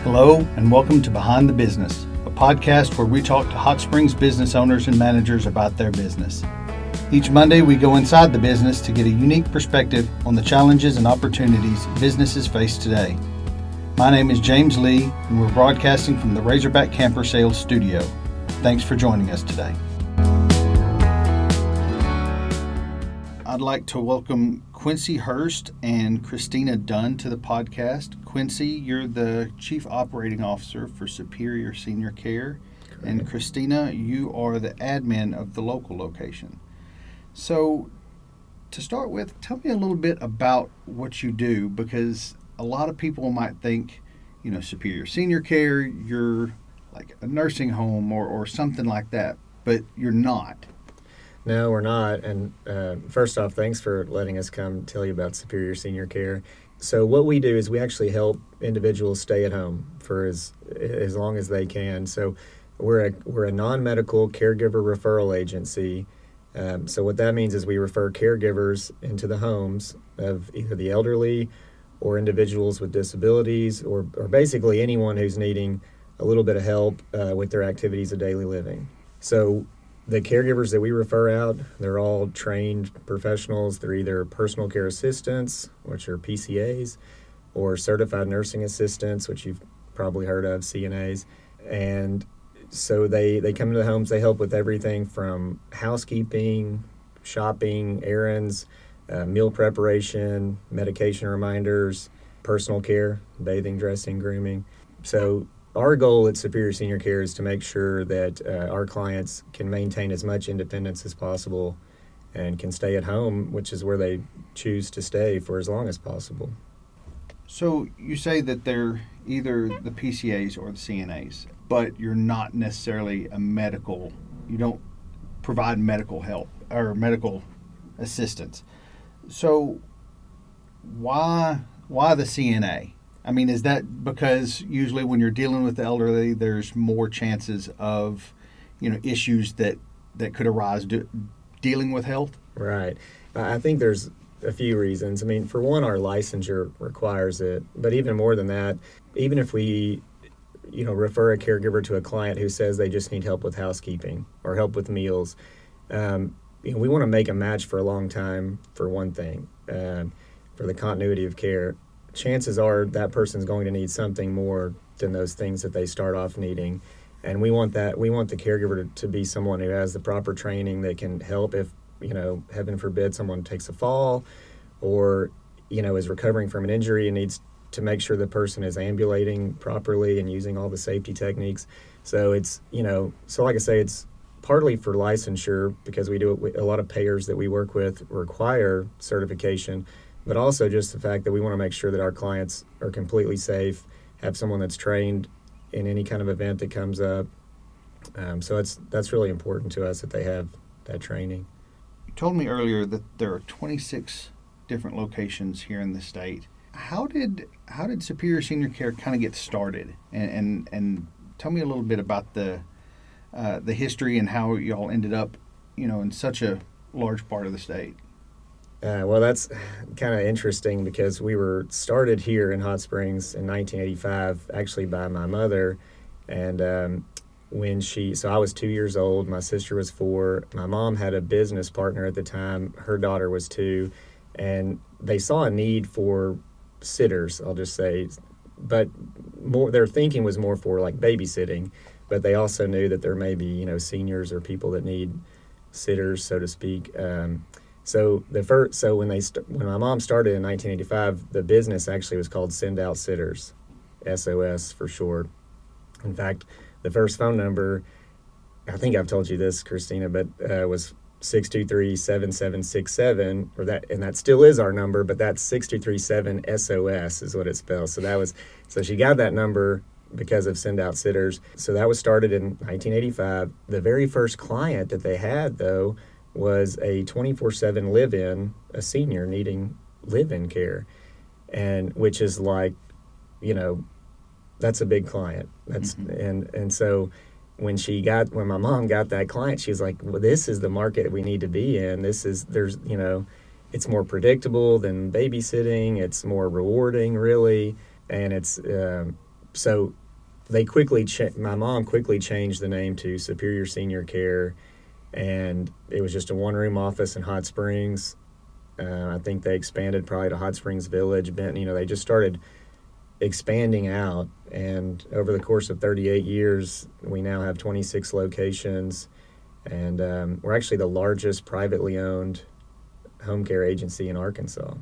Hello, and welcome to Behind the Business, a podcast where we talk to Hot Springs business owners and managers about their business. Each Monday, we go inside the business to get a unique perspective on the challenges and opportunities businesses face today. My name is James Lee, and we're broadcasting from the Razorback Camper Sales Studio. Thanks for joining us today. I'd like to welcome Quincy Hurst and Christina Dunn to the podcast. Quincy, you're the Chief Operating Officer for Superior Senior Care. Correct. And Christina, you are the admin of the local location. So to start with, tell me a little bit about what you do, because a lot of people might think, Superior Senior Care, you're like a nursing home or something like that, but you're not. No, we're not. And first off, thanks for letting us come tell you about Superior Senior Care. So what we do is we actually help individuals stay at home for as long as they can. So we're a non-medical caregiver referral agency. So what that means is we refer caregivers into the homes of either the elderly or individuals with disabilities or basically anyone who's needing a little bit of help with their activities of daily living. So the caregivers that we refer out, they're all trained professionals. They're either personal care assistants, which are PCAs, or certified nursing assistants, which you've probably heard of, CNAs. And so they come into the homes, they help with everything from housekeeping, shopping, errands, meal preparation, medication reminders, personal care, bathing, dressing, grooming. So our goal at Superior Senior Care is to make sure that our clients can maintain as much independence as possible and can stay at home, which is where they choose to stay for as long as possible. So you say that they're either the PCAs or the CNAs, but you're not necessarily you don't provide medical help or medical assistance. So why the CNA? I mean, is that because usually when you're dealing with the elderly, there's more chances of, issues that could arise dealing with health? Right. I think there's a few reasons. I mean, for one, our licensure requires it. But even more than that, even if we, refer a caregiver to a client who says they just need help with housekeeping or help with meals, we want to make a match for a long time, for one thing, for the continuity of care. Chances are that person's going to need something more than those things that they start off needing. And we want the caregiver to be someone who has the proper training that can help if, heaven forbid, someone takes a fall or, is recovering from an injury and needs to make sure the person is ambulating properly and using all the safety techniques. So it's, so like I say, it's partly for licensure because we do it with a lot of payers that we work with require certification, but also just the fact that we want to make sure that our clients are completely safe, have someone that's trained in any kind of event that comes up. So that's really important to us that they have that training. You told me earlier that there are 26 different locations here in the state. How did Superior Senior Care kind of get started? And tell me a little bit about the history and how y'all ended up, in such a large part of the state. Well, that's kind of interesting because we were started here in Hot Springs in 1985, actually by my mother. And so I was 2 years old, my sister was 4. My mom had a business partner at the time. Her daughter was 2. And they saw a need for sitters, I'll just say. But their thinking was more for like babysitting. But they also knew that there may be, seniors or people that need sitters, so to speak. So when my mom started in 1985, the business actually was called Send Out Sitters, SOS for short. In fact, the first phone number, I think I've told you this, Christina, but was 623-7767, and that still is our number, but that's 6237-SOS is what it spells. So she got that number because of Send Out Sitters. So that was started in 1985. The very first client that they had, though, was a 24/7 live-in, a senior needing live-in care, and which is like, that's a big client. That's and so when my mom got that client, she was like, well, this is the market we need to be in. It's more predictable than babysitting. It's more rewarding, really, and it's so my mom quickly changed the name to Superior Senior Care, and it was just a one-room office in Hot Springs. I think they expanded probably to Hot Springs Village, Benton. They just started expanding out, and over the course of 38 years, we now have 26 locations, and we're actually the largest privately owned home care agency in Arkansas.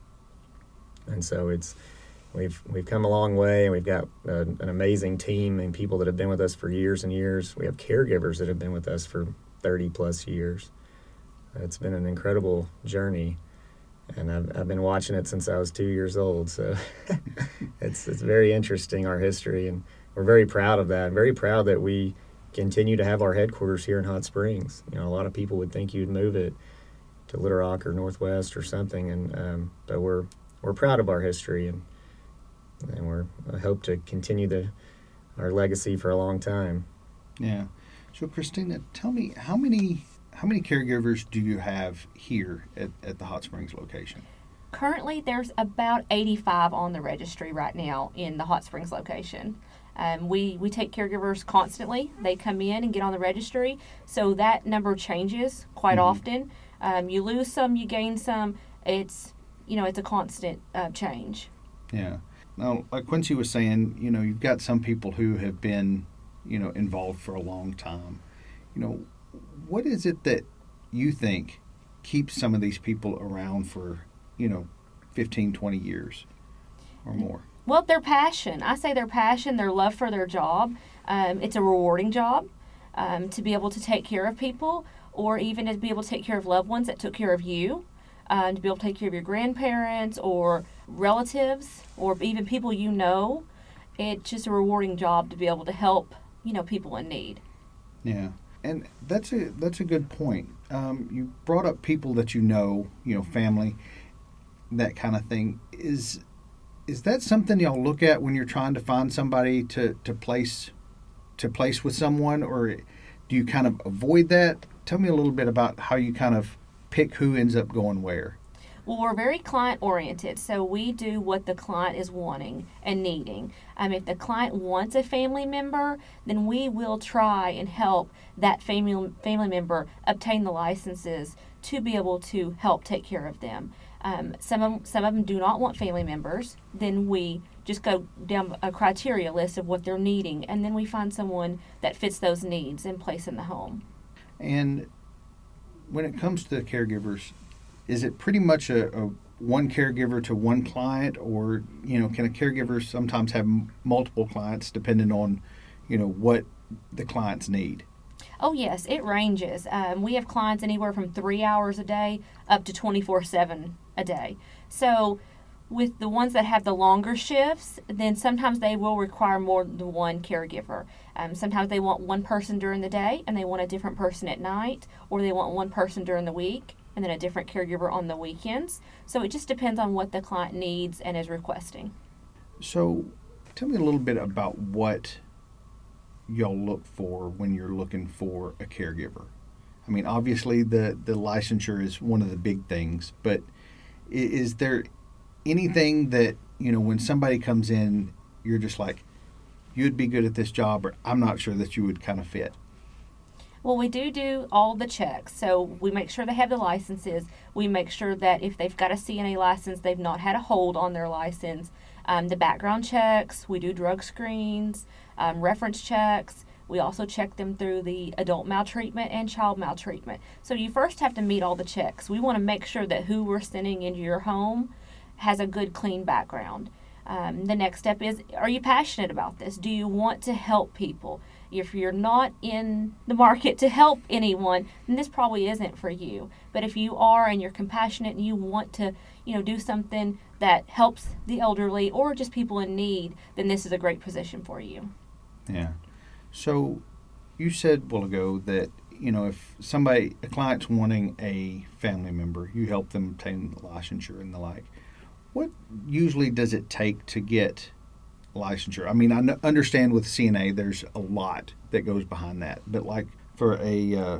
And so we've come a long way, and we've got an amazing team and people that have been with us for years and years. We have caregivers that have been with us for 30 plus years. It's been an incredible journey, and I've been watching it since I was 2 years old. So it's very interesting, our history, and we're very proud of that. Very proud that we continue to have our headquarters here in Hot Springs. A lot of people would think you'd move it to Little Rock or Northwest or something, and but we're proud of our history, and I hope to continue our legacy for a long time. Yeah. So Christina, tell me, how many caregivers do you have here at the Hot Springs location? Currently, there's about 85 on the registry right now in the Hot Springs location. We take caregivers constantly. They come in and get on the registry, so that number changes quite often. You lose some, you gain some. It's a constant change. Yeah. Now, like Quincy was saying, you've got some people who have been, involved for a long time. What is it that you think keeps some of these people around for, 15, 20 years or more? Well, their passion. I say their passion, their love for their job. It's a rewarding job to be able to take care of people, or even to be able to take care of loved ones that took care of you, to be able to take care of your grandparents or relatives or even people you know. It's just a rewarding job to be able to help, people in need. Yeah. And that's a good point. You brought up people that family, that kind of thing. Is that something y'all look at when you're trying to find somebody to place with someone, or do you kind of avoid that? Tell me a little bit about how you kind of pick who ends up going where. Well, we're very client-oriented, so we do what the client is wanting and needing. If the client wants a family member, then we will try and help that family member obtain the licenses to be able to help take care of them. Some of them do not want family members. Then we just go down a criteria list of what they're needing, and then we find someone that fits those needs and place in the home. And when it comes to caregivers, is it pretty much a one caregiver to one client, or can a caregiver sometimes have multiple clients depending on what the clients need? Oh yes, it ranges. We have clients anywhere from 3 hours a day up to 24/7 a day. So with the ones that have the longer shifts, then sometimes they will require more than one caregiver. Sometimes they want one person during the day and they want a different person at night, or they want one person during the week and then a different caregiver on the weekends. So it just depends on what the client needs and is requesting. So tell me a little bit about what y'all look for when you're looking for a caregiver. I mean, obviously the licensure is one of the big things, but is there anything that, when somebody comes in, you're just like, you'd be good at this job, or I'm not sure that you would kind of fit? Well, we do all the checks. So we make sure they have the licenses. We make sure that if they've got a CNA license, they've not had a hold on their license. The background checks, we do drug screens, reference checks. We also check them through the adult maltreatment and child maltreatment. So you first have to meet all the checks. We want to make sure that who we're sending into your home has a good, clean background. The next step is, are you passionate about this? Do you want to help people? If you're not in the market to help anyone, then this probably isn't for you. But if you are and you're compassionate and you want to, do something that helps the elderly or just people in need, then this is a great position for you. Yeah. So you said a while ago that, if a client's wanting a family member, you help them obtain the licensure and the like. What usually does it take to get licensure? I mean, I understand with CNA there's a lot that goes behind that, but like for a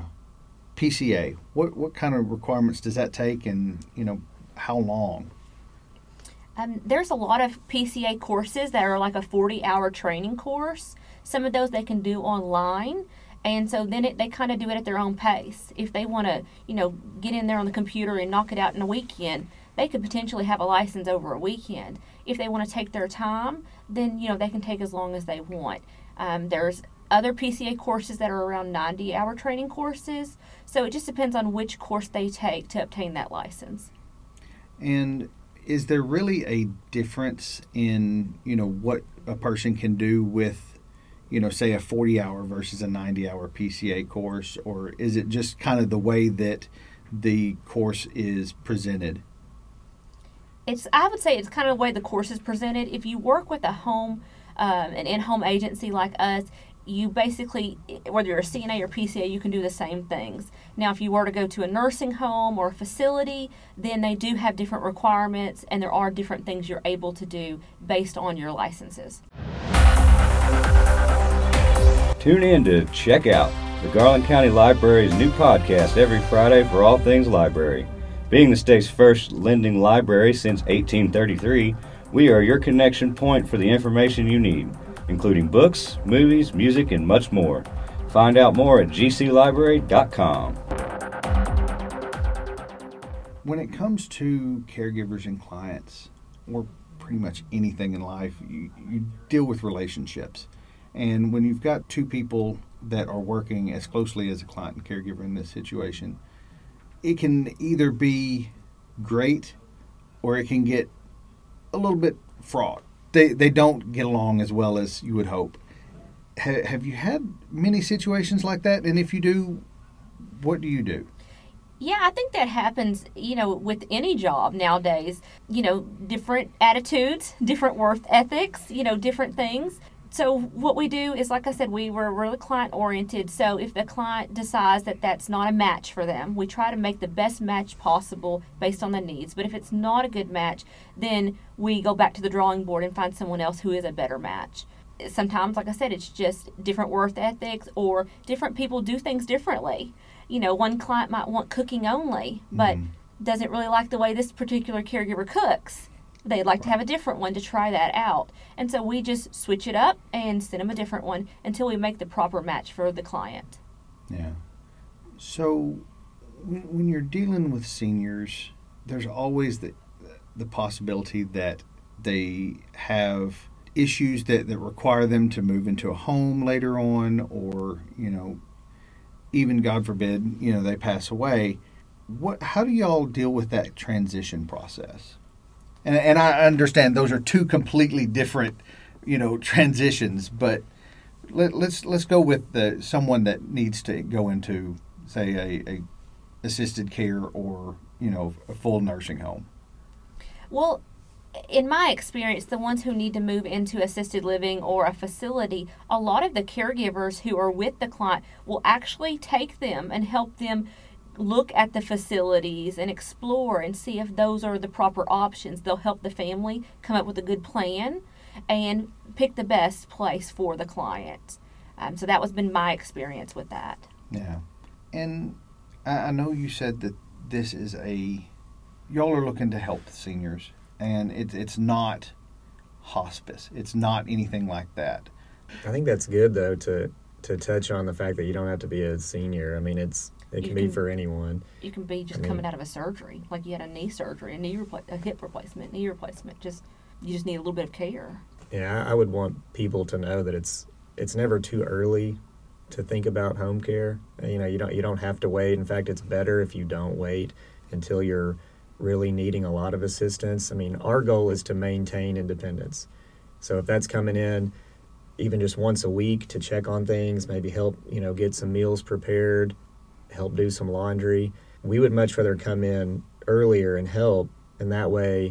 PCA, what kind of requirements does that take, and how long? There's a lot of PCA courses that are like a 40-hour training course. Some of those they can do online. And so then they kind of do it at their own pace. If they want to, get in there on the computer and knock it out in a weekend, they could potentially have a license over a weekend. If they want to take their time, then, they can take as long as they want. There's other PCA courses that are around 90-hour training courses. So it just depends on which course they take to obtain that license. And is there really a difference in, what a person can do with, say a 40-hour versus a 90-hour PCA course? Or is it just kind of the way that the course is presented? I would say it's kind of the way the course is presented. If you work with an in-home agency like us, you basically, whether you're a CNA or PCA, you can do the same things. Now, if you were to go to a nursing home or a facility, then they do have different requirements, and there are different things you're able to do based on your licenses. Tune in to Check Out, the Garland County Library's new podcast every Friday for all things library. Being the state's first lending library since 1833, we are your connection point for the information you need, including books, movies, music, and much more. Find out more at gclibrary.com. When it comes to caregivers and clients, or pretty much anything in life, you deal with relationships. And when you've got two people that are working as closely as a client and caregiver in this situation, it can either be great or it can get a little bit fraught. They don't get along as well as you would hope. Have you had many situations like that? And if you do, what do you do? Yeah, I think that happens, with any job nowadays. Different attitudes, different work ethics, different things. So what we do is, like I said, we're really client-oriented. So if the client decides that that's not a match for them, we try to make the best match possible based on the needs. But if it's not a good match, then we go back to the drawing board and find someone else who is a better match. Sometimes, like I said, it's just different work ethics, or different people do things differently. One client might want cooking only, but doesn't really like the way this particular caregiver cooks. They'd like to have a different one to try that out. And so we just switch it up and send them a different one until we make the proper match for the client. Yeah. So when you're dealing with seniors, there's always the possibility that they have issues that require them to move into a home later on, or, even, God forbid, they pass away. How do y'all deal with that transition process? And I understand those are two completely different, transitions. But let's go with someone that needs to go into, say, a assisted care or a full nursing home. Well, in my experience, the ones who need to move into assisted living or a facility, a lot of the caregivers who are with the client will actually take them and help them look at the facilities and explore and see if those are the proper options. They'll help the family come up with a good plan and pick the best place for the client. So that has been my experience with that. Yeah. And I know you said that this is y'all are looking to help seniors, and it's not hospice. It's not anything like that. I think that's good, though, to touch on the fact that you don't have to be a senior. I mean, it can be for anyone. You can be coming out of a surgery, like you had a knee surgery, a hip replacement, knee replacement. You just need a little bit of care. Yeah, I would want people to know that it's never too early to think about home care. You don't have to wait. In fact, it's better if you don't wait until you're really needing a lot of assistance. I mean, our goal is to maintain independence. So if that's coming in even just once a week to check on things, maybe help, get some meals prepared, help do some laundry, we would much rather come in earlier and help. And that way,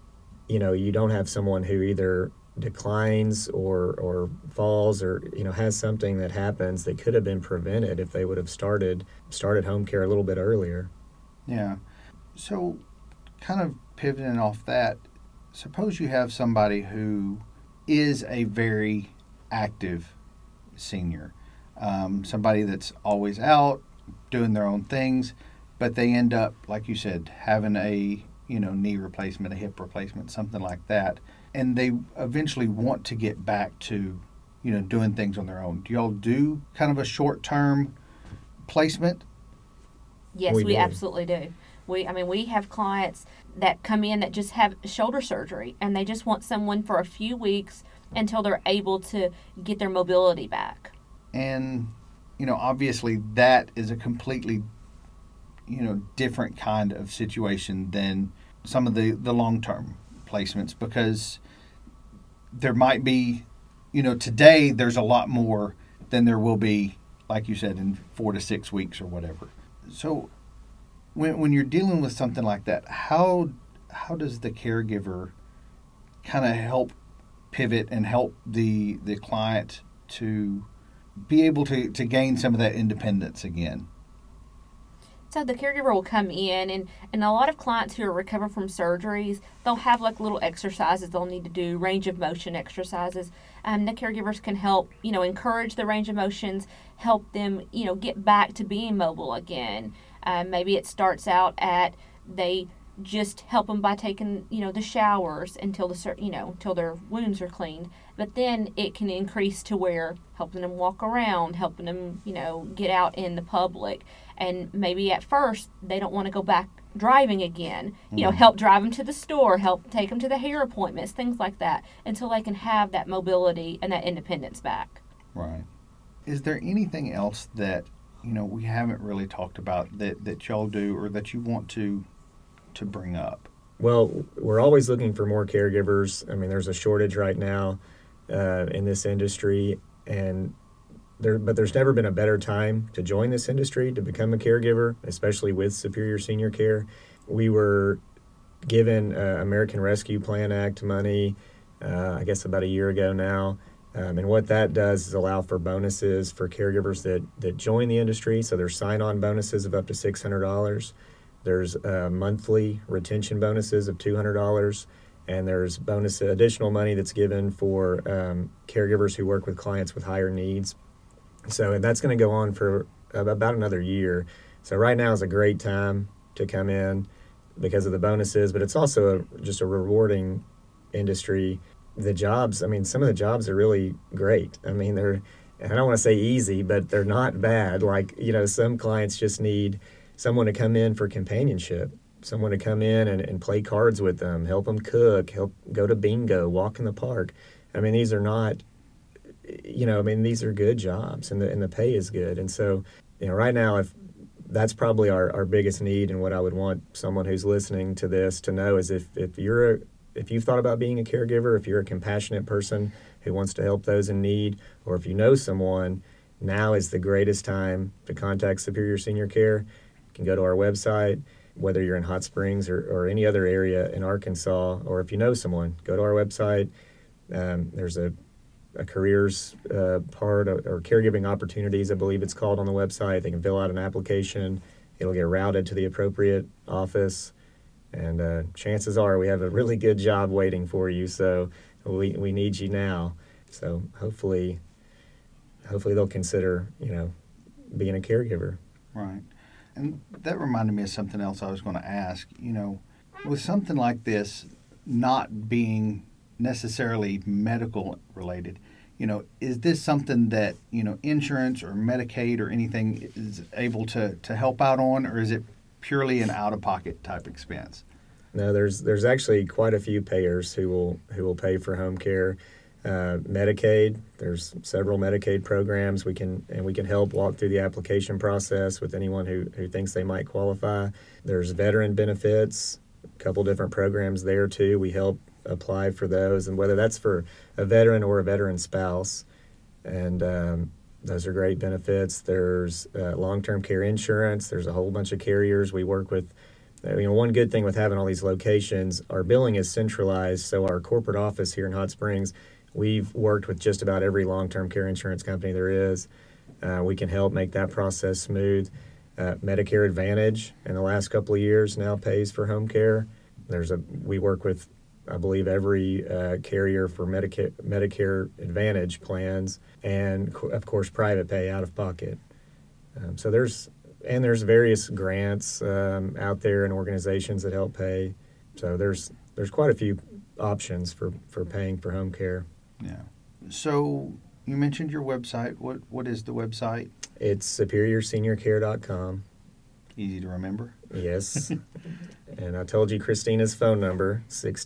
you don't have someone who either declines or falls or, has something that happens that could have been prevented if they would have started home care a little bit earlier. Yeah. So kind of pivoting off that, suppose you have somebody who is a very active senior, somebody that's always out doing their own things, but they end up, like you said, having a knee replacement, a hip replacement, something like that, and they eventually want to get back to, doing things on their own. Do y'all do kind of a short-term placement? Yes, We we do. absolutely do. We have clients that come in that just have shoulder surgery and they just want someone for a few weeks until they're able to get their mobility back. And, obviously that is a completely, different kind of situation than some of the long-term placements, because there might be, today there's a lot more than there will be, like you said, in 4 to 6 weeks or whatever. So when you're dealing with something like that, how does the caregiver kind of help pivot and help the client to be able to gain some of that independence again? So the caregiver will come in, and a lot of clients who are recovering from surgeries, they'll have like little exercises they'll need to do, range of motion exercises. The caregivers can help, encourage the range of motions, help them, get back to being mobile again. Maybe it starts out at they just help them by taking, the showers until until their wounds are cleaned. But then it can increase to where helping them walk around, helping them, get out in the public. And maybe at first they don't want to go back driving again. Help drive them to the store, help take them to the hair appointments, things like that, until they can have that mobility and that independence back. Right. Is there anything else that, we haven't really talked about that y'all do or that you want to bring up? Well, we're always looking for more caregivers. There's a shortage right now in this industry, but there's never been a better time to join this industry, to become a caregiver, especially with Superior Senior Care. We were given American Rescue Plan Act money, I guess about a year ago now. And what that does is allow for bonuses for caregivers that join the industry. So there's sign-on bonuses of up to $600. There's monthly retention bonuses of $200. And there's additional money that's given for caregivers who work with clients with higher needs. So that's going to go on for about another year. So right now is a great time to come in because of the bonuses, but it's also just a rewarding industry. The jobs, some of the jobs are really great. I don't want to say easy, but they're not bad. Like, some clients just need someone to come in for companionship, someone to come in and play cards with them, help them cook, help go to bingo, walk in the park. These are not, these are good jobs, and the pay is good. And so, right now, that's probably our biggest need, and what I would want someone who's listening to this to know is if you've thought about being a caregiver, if you're a compassionate person who wants to help those in need, or if you know someone, now is the greatest time to contact Superior Senior Care. You can go to our website, whether you're in Hot Springs or any other area in Arkansas, or if you know someone, go to our website. There's a careers part or caregiving opportunities, I believe it's called, on the website. They can fill out an application. It'll get routed to the appropriate office. And chances are we have a really good job waiting for you, so we need you now. So hopefully they'll consider, being a caregiver. Right. And that reminded me of something else I was going to ask. With something like this not being necessarily medical related, is this something that, insurance or Medicaid or anything is able to help out on, or is it purely an out-of-pocket type expense? No, there's actually quite a few payers who will pay for home care. Medicaid, there's several Medicaid programs we can help walk through the application process with anyone who thinks they might qualify. There's veteran benefits, a couple different programs there too. We help apply for those, and whether that's for a veteran or a veteran spouse, and those are great benefits. There's long-term care insurance. There's a whole bunch of carriers we work with. One good thing with having all these locations, our billing is centralized, so our corporate office here in Hot Springs, we've worked with just about every long-term care insurance company there is. We can help make that process smooth. Medicare Advantage in the last couple of years now pays for home care. We work with, I believe, every carrier for Medicare Advantage plans, and of course private pay out of pocket. So there's various grants out there and organizations that help pay. So there's quite a few options for paying for home care. Yeah. So you mentioned your website. What is the website? It's superiorseniorcare.com. Easy to remember. Yes. And I told you Christina's phone number,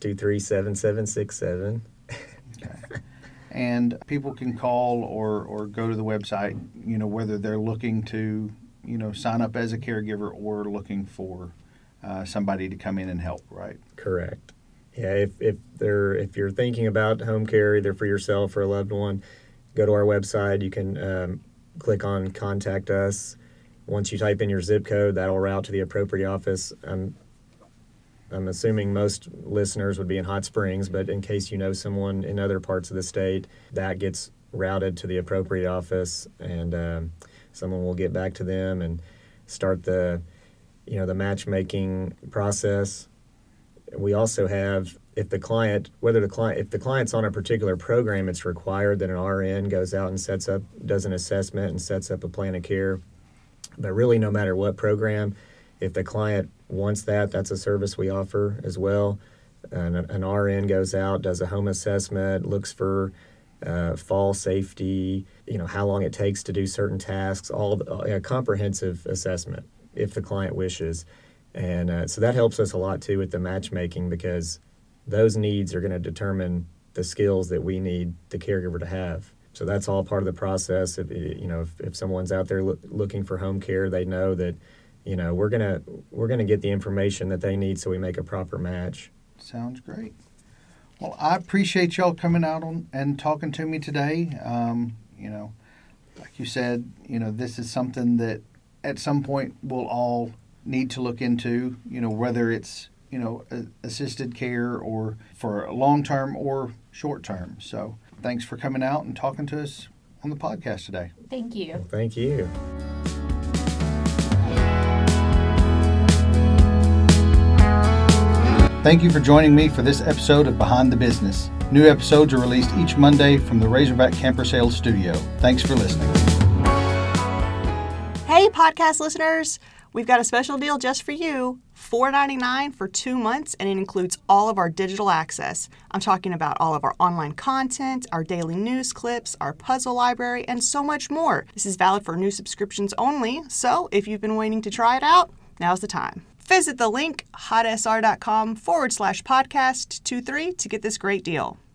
623-7767. Okay. And people can call or go to the website, whether they're looking to, sign up as a caregiver or looking for somebody to come in and help, right? Correct. Yeah, if you're thinking about home care either for yourself or a loved one, go to our website. You can click on Contact Us. Once you type in your zip code, that'll route to the appropriate office. I'm assuming most listeners would be in Hot Springs, but in case you know someone in other parts of the state, that gets routed to the appropriate office, and someone will get back to them and start the matchmaking process. We also have, if the client's on a particular program, it's required that an RN goes out and does an assessment and sets up a plan of care. But really, no matter what program, if the client wants that, that's a service we offer as well. An RN goes out, does a home assessment, looks for fall safety, how long it takes to do certain tasks, a comprehensive assessment if the client wishes. And so that helps us a lot too with the matchmaking, because those needs are going to determine the skills that we need the caregiver to have. So that's all part of the process. If someone's out there looking for home care, they know that we're gonna get the information that they need so we make a proper match. Sounds great. Well, I appreciate y'all coming out and talking to me today. Like you said, this is something that at some point we'll all need to look into, whether it's, assisted care or for long-term or short-term. So thanks for coming out and talking to us on the podcast today. Thank you. Well, thank you. Thank you for joining me for this episode of Behind the Business. New episodes are released each Monday from the Razorback Camper Sales Studio. Thanks for listening. Hey, podcast listeners. We've got a special deal just for you. $4.99 for 2 months, and it includes all of our digital access. I'm talking about all of our online content, our daily news clips, our puzzle library, and so much more. This is valid for new subscriptions only, so if you've been waiting to try it out, now's the time. Visit the link, hotsr.com/podcast23 to get this great deal.